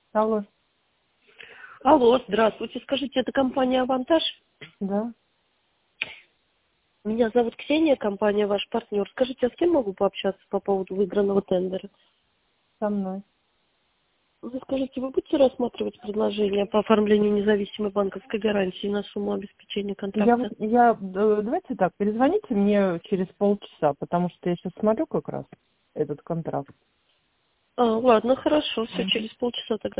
Алло, Алло, здравствуйте. Скажите, это компания «Авантаж»? да, Меня зовут Ксения, компания «Ваш партнер». Скажите, а с кем могу пообщаться по поводу выигранного тендера? со мной. Вы скажите, вы будете рассматривать предложение по оформлению независимой банковской гарантии на сумму обеспечения контракта? Давайте так, перезвоните мне через полчаса, потому что я сейчас смотрю как раз этот контракт. Ладно, хорошо, все, через полчаса тогда.